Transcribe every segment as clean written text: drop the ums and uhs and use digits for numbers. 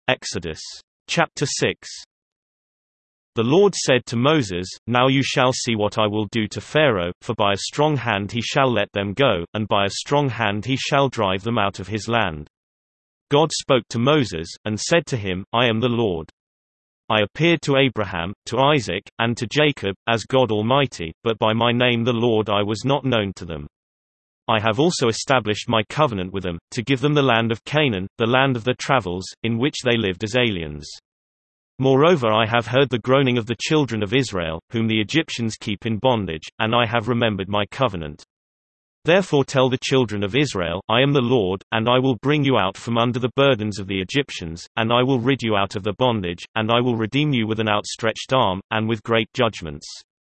Exodus. Chapter 6. The Lord said to Moses, Now you shall see what I will do to Pharaoh, for by a strong hand he shall let them go, and by a strong hand he shall drive them out of his land. God spoke to Moses, and said to him, I am the Lord. I appeared to Abraham, to Isaac, and to Jacob, as God Almighty, but by my name the Lord I was not known to them. I have also established my covenant with them, to give them the land of Canaan, the land of their travels, in which they lived as aliens. Moreover, I have heard the groaning of the children of Israel, whom the Egyptians keep in bondage, and I have remembered my covenant. Therefore tell the children of Israel, I am the Lord, and I will bring you out from under the burdens of the Egyptians, and I will rid you out of the bondage, and I will redeem you with an outstretched arm, and with great judgments.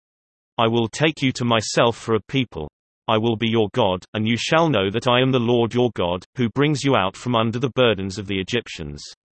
I will take you to myself for a people. I will be your God, and you shall know that I am the Lord your God, who brings you out from under the burdens of the Egyptians.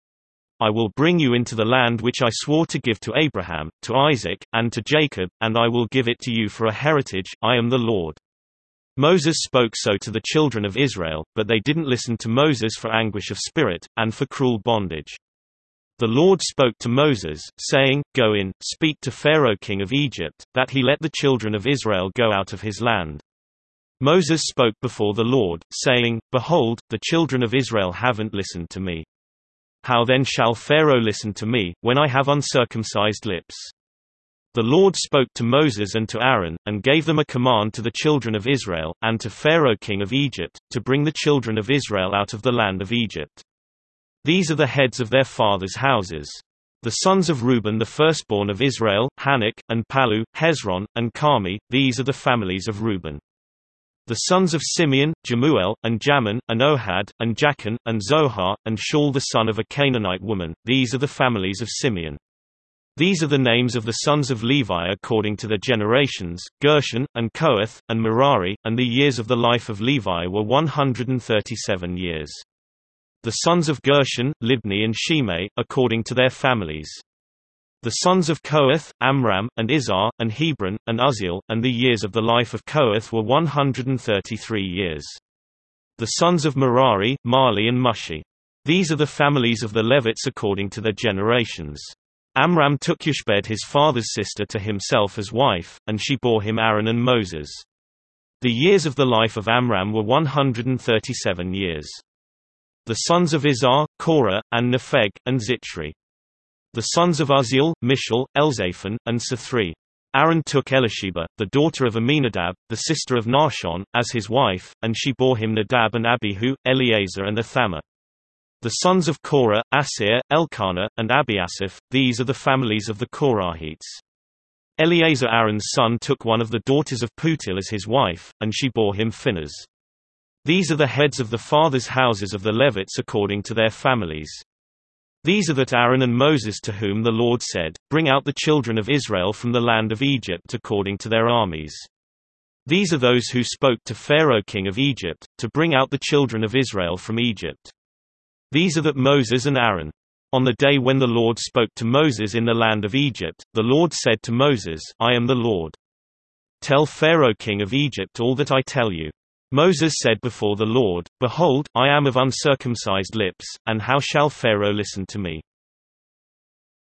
I will bring you into the land which I swore to give to Abraham, to Isaac, and to Jacob, and I will give it to you for a heritage. I am the Lord. Moses spoke so to the children of Israel, but they didn't listen to Moses for anguish of spirit, and for cruel bondage. The Lord spoke to Moses, saying, Go in, speak to Pharaoh king of Egypt, that he let the children of Israel go out of his land. Moses spoke before the Lord, saying, Behold, the children of Israel haven't listened to me. How then shall Pharaoh listen to me, when I have uncircumcised lips? The Lord spoke to Moses and to Aaron, and gave them a command to the children of Israel, and to Pharaoh king of Egypt, to bring the children of Israel out of the land of Egypt. These are the heads of their fathers' houses. The sons of Reuben the firstborn of Israel, Hanok, and Palu, Hezron, and Carmi, these are the families of Reuben. The sons of Simeon, Jemuel, and Jamin, and Ohad, and Jachin, and Zohar, and Shaul the son of a Canaanite woman, these are the families of Simeon. These are the names of the sons of Levi according to their generations, Gershon, and Kohath, and Merari, and the years of the life of Levi were 137 years. The sons of Gershon, Libni and Shimei, according to their families. The sons of Kohath, Amram, and Izhar, and Hebron, and Uzziel, and the years of the life of Kohath were 133 years. The sons of Merari, Mahli and Mushi. These are the families of the Levites according to their generations. Amram took Jochebed his father's sister to himself as wife, and she bore him Aaron and Moses. The years of the life of Amram were 137 years. The sons of Izhar, Korah, and Nepheg, and Zichri. The sons of Uzziel, Mishael, Elzaphan, and Sethri. Aaron took Elisheba, the daughter of Aminadab, the sister of Nahshon, as his wife, and she bore him Nadab and Abihu, Eleazar and Ithamar. The sons of Korah, Asir, Elkanah, and Abiasaph, these are the families of the Korahites. Eleazar Aaron's son took one of the daughters of Putil as his wife, and she bore him Phinehas. These are the heads of the fathers' houses of the Levites according to their families. These are that Aaron and Moses to whom the Lord said, Bring out the children of Israel from the land of Egypt according to their armies. These are those who spoke to Pharaoh king of Egypt, to bring out the children of Israel from Egypt. These are that Moses and Aaron. On the day when the Lord spoke to Moses in the land of Egypt, the Lord said to Moses, I am the Lord. Tell Pharaoh king of Egypt all that I tell you. Moses said before the Lord, Behold, I am of uncircumcised lips, and how shall Pharaoh listen to me?